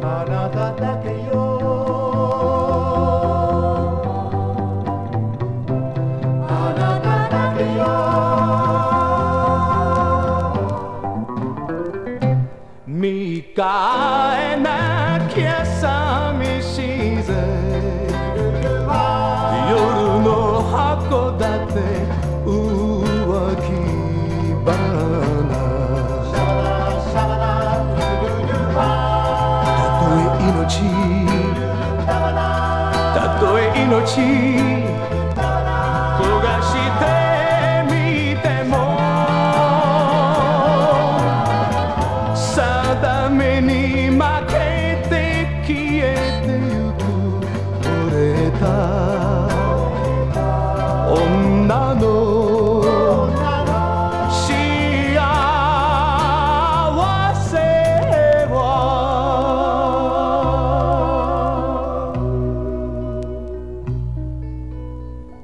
あなただけよあなただけよ見かえなきゃ寂しいぜ夜の函館浮気花たとえ命